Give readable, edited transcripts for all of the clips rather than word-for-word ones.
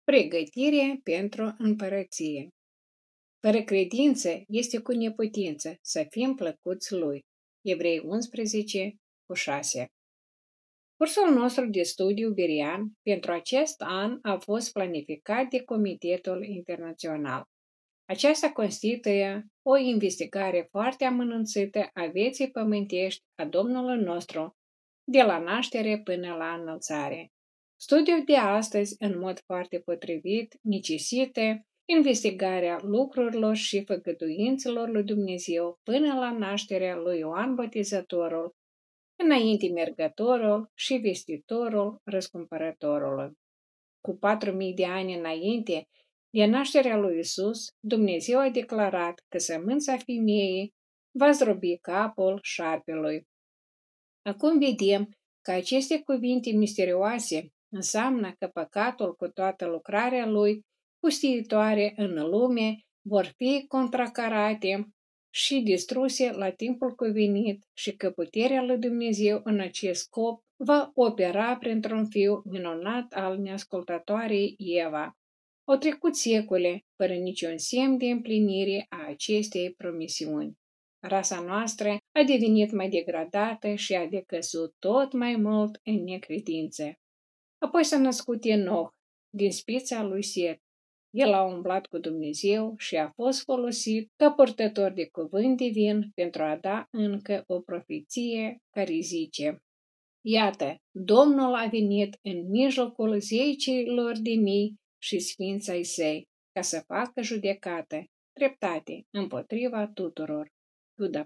Pregătire pentru împărăție. Fără credință este cu neputință să fim plăcuți lui. Evrei 11:6. Cursul nostru de studiu berian pentru acest an a fost planificat de Comitetul Internațional. Aceasta constituie o investigare foarte amănunțită a vieții pământești a Domnului nostru, de la naștere până la înălțare. Studiul de astăzi, în mod foarte potrivit, necesită investigarea lucrurilor și făgăduințelor lui Dumnezeu până la nașterea lui Ioan Botezătorul, înainte mergătorul și vestitorul răscumpărătorului. Cu 4.000 de ani înainte de nașterea lui Isus, Dumnezeu a declarat că sămânța femeii va zdrobi capul șarpelui. Acum vedem că aceste cuvinte misterioase înseamnă că păcatul cu toată lucrarea lui pustiitoare în lume vor fi contracarate și distruse la timpul cuvenit și că puterea lui Dumnezeu în acest scop va opera printr-un fiu minunat al neascultătoarei Eva. Au trecut secole fără niciun semn de împlinire a acestei promisiuni. Rasa noastră a devenit mai degradată și a decăzut tot mai mult în necredință. Apoi s-a născut Enoch din spița lui Set. El a umblat cu Dumnezeu și a fost folosit ca purtător de cuvânt divin pentru a da încă o profeție care zice: Iată, Domnul a venit în mijlocul zeicilor de mii și sfinți ai săi, ca să facă judecată, dreptate împotriva tuturor. Iuda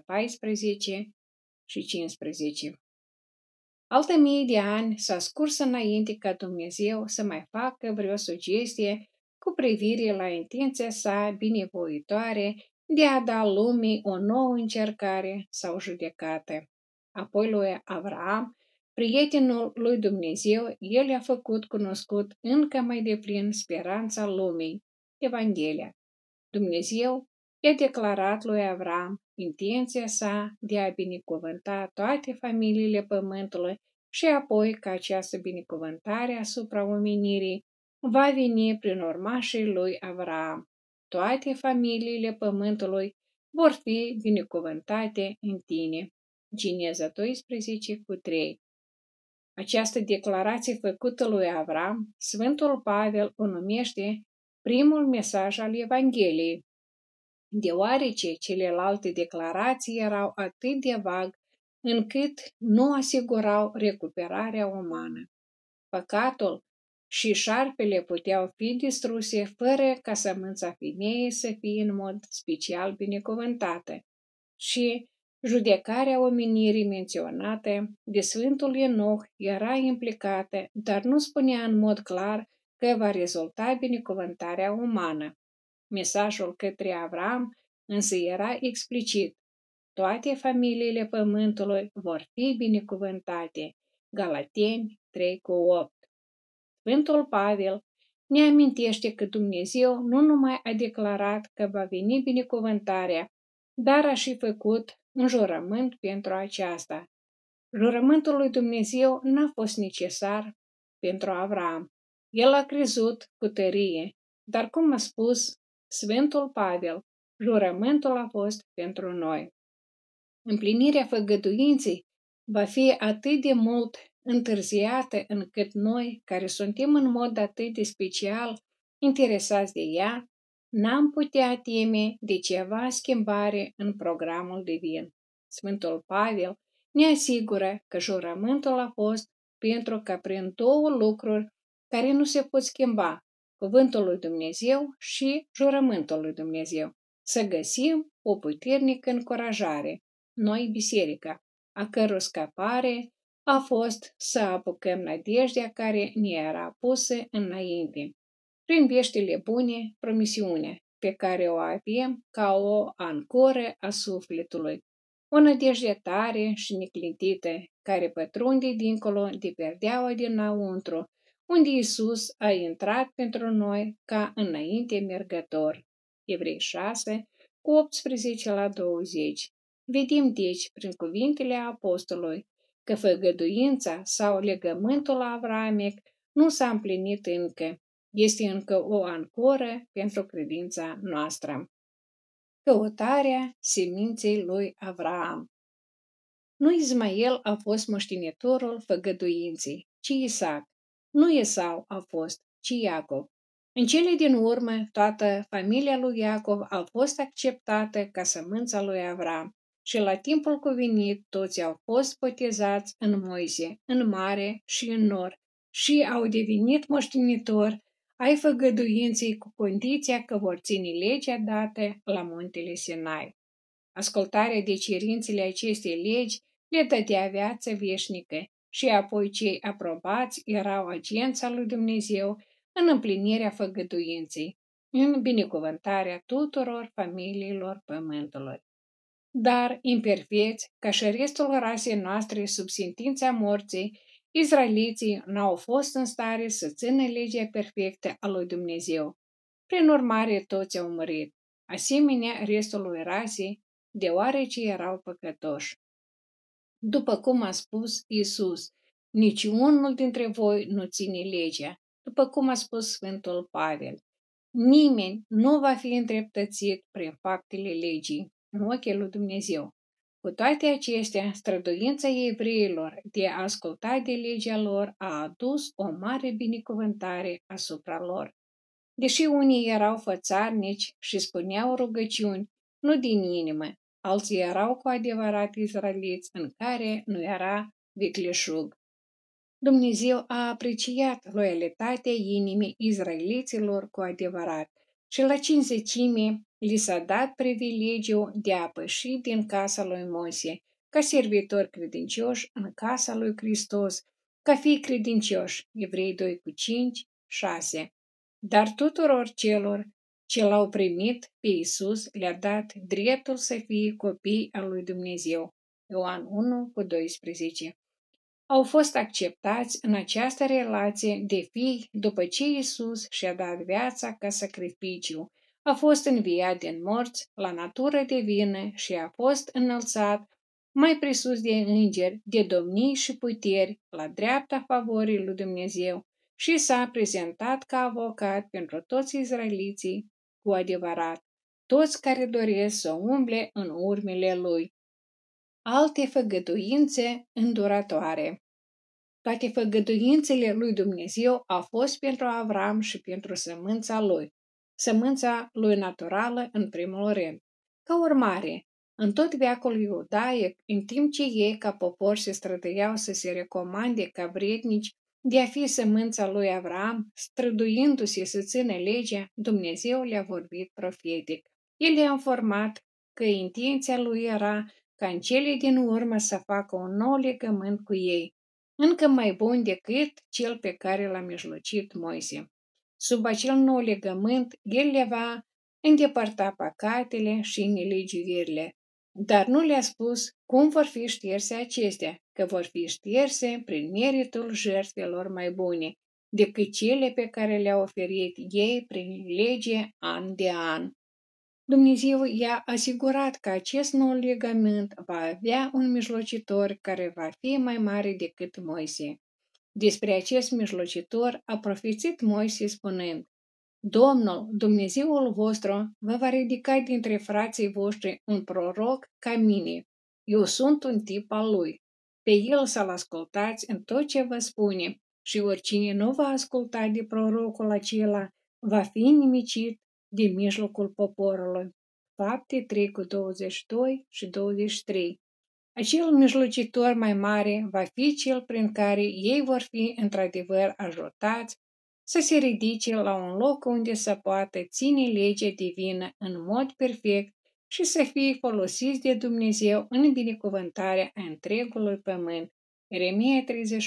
14:15. Alte mii de ani s-a scurs înainte ca Dumnezeu să mai facă vreo sugestie cu privire la intenția sa binevoitoare de a da lumii o nouă încercare sau judecată. Apoi lui Avraam, prietenul lui Dumnezeu, el a făcut cunoscut încă mai deplin speranța lumii, Evanghelia. Dumnezeu i-a declarat lui Avraam intenția sa de a binecuvânta toate familiile pământului și apoi că această binecuvântare asupra omenirii va veni prin urmașii lui Avraam. Toate familiile pământului vor fi binecuvântate în tine. Geneza 12:3. Această declarație făcută lui Avraam, Sfântul Pavel o numește primul mesaj al Evangheliei, deoarece celelalte declarații erau atât de vag încât nu asigurau recuperarea umană. Păcatul și șarpele puteau fi distruse fără ca sămânța femeii să fie în mod special binecuvântată și judecarea omenirii menționată de Sfântul Enoch era implicată, dar nu spunea în mod clar că va rezulta binecuvântarea umană. Mesajul către Avram însă era explicit. Toate familiile pământului vor fi binecuvântate. Galateni 3:8. Sfântul Pavel ne amintește că Dumnezeu nu numai a declarat că va veni binecuvântarea, dar a și făcut un jurământ pentru aceasta. Jurământul lui Dumnezeu n-a fost necesar pentru Avram. El a crezut cu tărie, dar cum a spus Sfântul Pavel, jurământul a fost pentru noi. Împlinirea făgăduinței va fi atât de mult întârziată încât noi, care suntem în mod atât de special interesați de ea, n-am putea teme de ceva schimbare în programul divin. Sfântul Pavel ne asigură că jurământul a fost pentru că prin două lucruri care nu se pot schimba, cuvântul lui Dumnezeu și jurământul lui Dumnezeu, să găsim o puternică încurajare, noi biserica, a căror scăpare a fost să apucăm nădejdea care ne era pusă înainte, prin veștile bune, promisiune, pe care o avem ca o ancoră a sufletului, o nădejde tare și neclintită, care pătrunde dincolo de perdeaua dinăuntru, unde Iisus a intrat pentru noi ca înainte mergător. Evrei 6:18-20. Vedem deci, prin cuvintele apostolului, că făgăduința sau legământul avramic nu s-a împlinit încă, Este încă o ancoră pentru credința noastră. Căutarea seminței lui Avraam. Nu Ismael a fost moștenitorul făgăduinței, ci Isaac. Nu Esau a fost, ci Iacov. În cele din urmă, toată familia lui Iacov a fost acceptată ca sămânța lui Avram și la timpul cuvenit toți au fost botezați în Moise, în mare și în nor și au devenit moștenitori ai făgăduinței cu condiția că vor ține legea dată la muntele Sinai. Ascultarea de cerințele acestei legi le dădea viață veșnică și apoi cei aprobați erau agența lui Dumnezeu în împlinirea făgăduinței, în binecuvântarea tuturor familiilor pământului. Dar, imperfecți, ca și restul rasei noastre sub sentința morții, izraeliții n-au fost în stare să țină legea perfectă a lui Dumnezeu. Prin urmare, toți au murit, asemenea restului rasei, deoarece erau păcătoși. După cum a spus Iisus, niciunul dintre voi nu ține legea, după cum a spus Sfântul Pavel. Nimeni nu va fi îndreptățit prin faptele legii în ochii lui Dumnezeu. Cu toate acestea, străduința evreilor de a asculta de legea lor a adus o mare binecuvântare asupra lor. Deși unii erau fățarnici și spuneau rugăciuni, nu din inimă, alții erau cu adevărat izraeliți în care nu era vicleșug. Dumnezeu a apreciat loialitatea inimii izraeliților cu adevărat și la cincizecime li s-a dat privilegiul de a păși din casa lui Moise, ca servitori credincioși în casa lui Hristos, ca fii credincioși, Evrei 2:5-6. Dar tuturor celor ce l-au primit pe Iisus le-a dat dreptul să fie copii al lui Dumnezeu. Ioan 1:12. Au fost acceptați în această relație de fii după ce Iisus și-a dat viața ca sacrificiu, a fost înviat din morți la natură divină și a fost înălțat mai presus de îngeri, de domnii și puteri, la dreapta favorii lui Dumnezeu și s-a prezentat ca avocat pentru toți izraeliții cu adevărat, toți care doresc să umble în urmele lui. Alte făgăduințe îndurătoare. Toate făgăduințele lui Dumnezeu au fost pentru Avram și pentru sămânța lui naturală în primul rând. Ca urmare, în tot veacul iudaic, în timp ce ei ca popor se străduiau să se recomande ca vrednici de a fi sămânța lui Avram, străduindu-se să țină legea, Dumnezeu le-a vorbit profetic. El le-a informat că intenția lui era ca în cele din urmă să facă un nou legământ cu ei, încă mai bun decât cel pe care l-a mijlocit Moise. Sub acel nou legământ, el le va îndepărta păcatele și nelegiuirile, dar nu le-a spus cum vor fi șterse acestea, că vor fi șterse prin meritul jertfelor mai bune decât cele pe care le-a oferit ei prin lege an de an. Dumnezeu i-a asigurat că acest nou legământ va avea un mijlocitor care va fi mai mare decât Moise. Despre acest mijlocitor a profețit Moise spunând: Domnul, Dumnezeul vostru, vă va ridica dintre frații voștri un proroc ca mine. Eu sunt un tip al lui. Pe el să-l ascultați în tot ce vă spune și oricine nu va asculta de prorocul acela va fi nimicit din mijlocul poporului. Fapte 3:22 și 23. Acel mijlocitor mai mare va fi cel prin care ei vor fi într-adevăr ajutați să se ridice la un loc unde să poată ține legea divină în mod perfect și să fie folosiți de Dumnezeu în binecuvântarea întregului pământ. Ieremia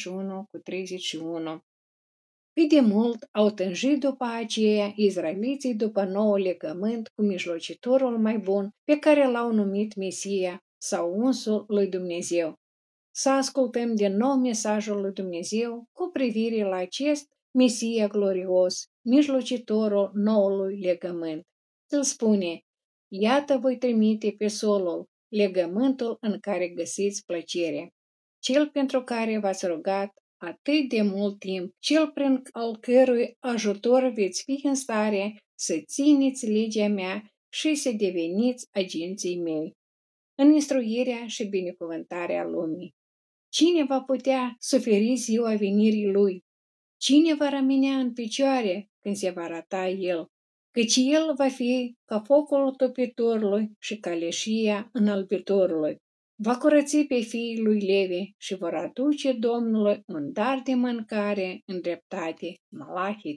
31:31. Cât de mult au tânjit după aceea izraeliții după nou legământ cu mijlocitorul mai bun pe care l-au numit Mesia sau unsul lui Dumnezeu. Să ascultăm din nou mesajul lui Dumnezeu cu privire la acest Mesia glorios, mijlocitorul noului legământ. Îl spune: Iată voi trimite pe solul, legământul în care găsiți plăcere. Cel pentru care v-ați rugat atât de mult timp, cel prin al cărui ajutor veți fi în stare să țineți legea mea și să deveniți agenții mei în instruirea și binecuvântarea lumii. Cine va putea suferi ziua venirii lui? Cine va rămânea în picioare când se va arăta el? Căci el va fi ca focul topitorului și ca leșia înălbitorului. Va curăți pe fiii lui Levi și vor aduce Domnului un dar de mâncare în dreptate. Malachi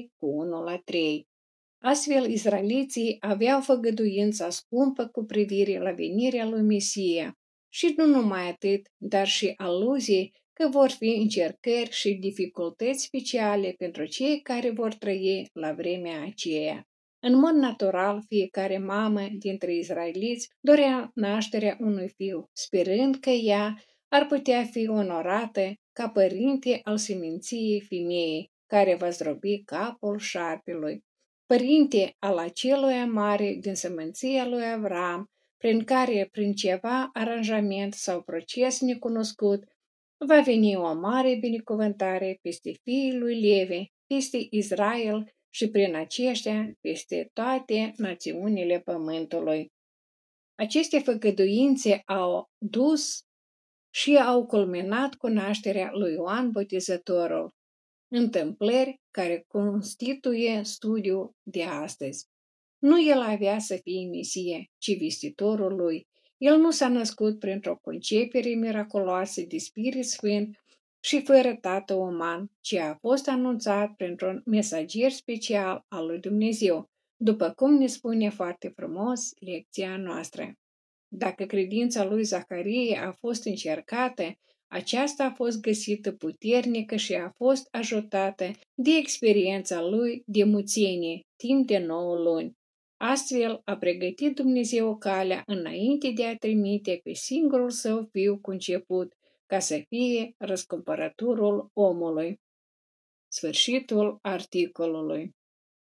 3:1-3. Astfel, izraeliții aveau făgăduința scumpă cu privire la venirea lui Mesia. Și nu numai atât, dar și aluzii că vor fi încercări și dificultăți speciale pentru cei care vor trăi la vremea aceea. În mod natural, fiecare mamă dintre izraeliți dorea nașterea unui fiu, sperând că ea ar putea fi onorată ca părinte al seminției femeii, care va zdrobi capul șarpelui, părinte al acelui mare din seminția lui Avram, prin ceva aranjament sau proces necunoscut, va veni o mare binecuvântare peste fiii lui Levi, peste Israel și prin aceștia peste toate națiunile pământului. Aceste făgăduințe au dus și au culminat cu nașterea lui Ioan Botezătorul, întâmplări care constituie studiul de astăzi. Nu el avea să fie Mesie, ci vestitorul lui. El nu s-a născut printr-o concepere miraculoasă de Spirit Sfânt și fără tată uman, ci a fost anunțat printr-un mesager special al lui Dumnezeu, după cum ne spune foarte frumos lecția noastră. Dacă credința lui Zaharie a fost încercată, aceasta a fost găsită puternică și a fost ajutată de experiența lui de muțenie timp de 9 luni. Astfel a pregătit Dumnezeu calea înainte de a trimite pe singurul său fiu conceput, ca să fie răscumpărătorul omului. Sfârșitul articolului.